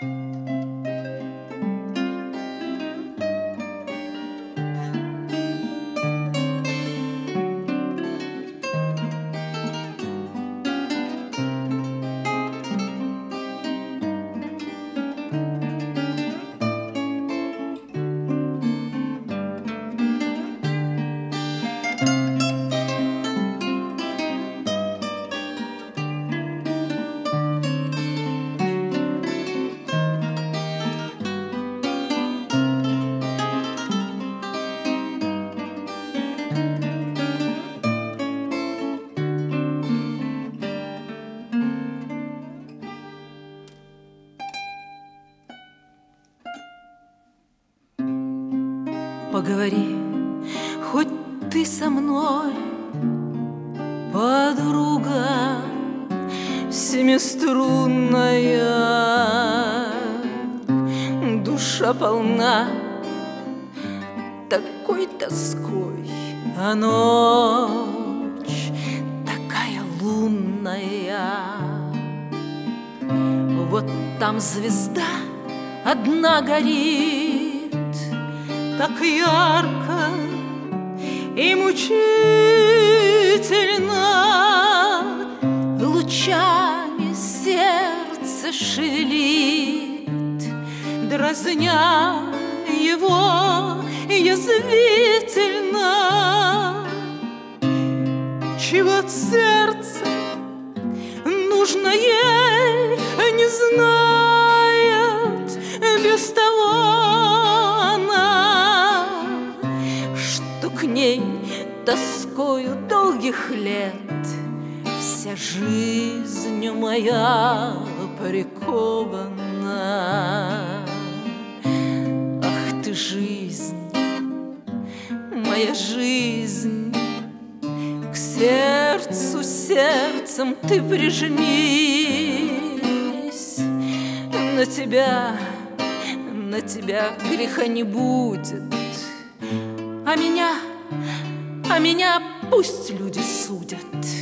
Поговори, хоть ты со мной, подруга семиструнная, душа полна такой тоской, а ночь такая лунная. Вот там звезда одна горит, так ярко и мучительно, лучами сердце шевелит, дразня его язвительно. Чего от сердца нужно ей, не знает без того она, что к ней тоскою долгих лет вся жизнь моя прикована. Ах ты, жизнь, моя жизнь, к сердцу сердцем ты прижмись. На тебя греха не будет, а меня пусть люди судят.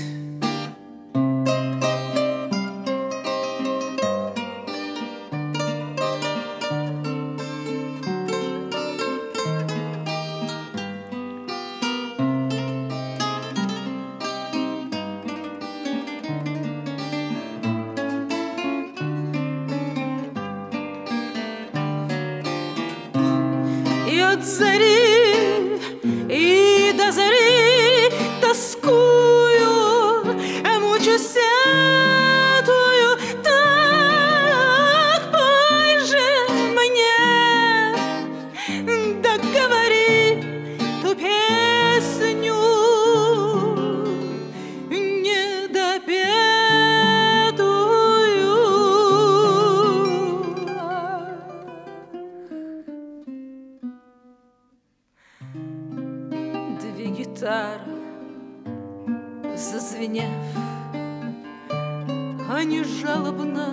И от зари, и до зари тоскую, мучусь, сетую, так пой же мне, да говори ту песню недопетую. Две гитары, зазвенев, они жалобно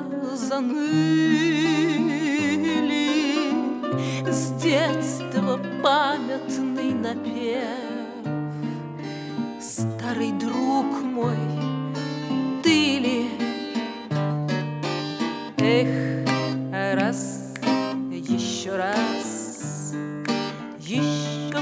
заныли. С детства памятный напев, старый друг мой, ты ли? Эх, раз, еще раз, еще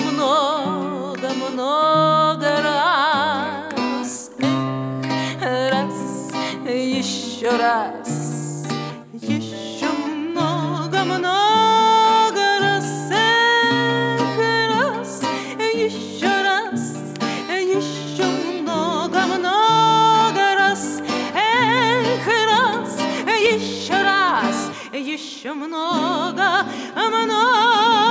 много раз, раз, еще раз, еще много раз, раз, еще раз, еще много раз, раз, еще раз, еще много.